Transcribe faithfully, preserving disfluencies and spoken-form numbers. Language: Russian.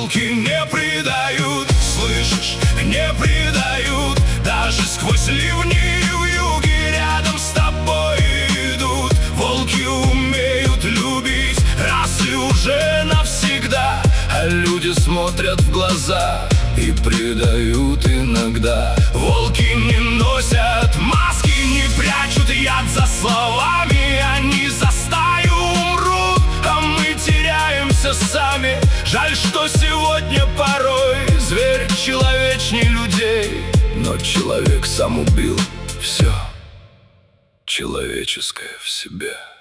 волки не предают, слышишь, не предают. Даже сквозь ливни в юге рядом с тобой идут. Волки умеют любить раз и уже навсегда, а люди смотрят в глаза и предают иногда. Волки не носят маски, не прячут яд за словами. Они за стаю умрут, а мы теряемся сами. Жаль, что сегодня порой зверь человечней людей, но человек сам убил все человеческое в себе.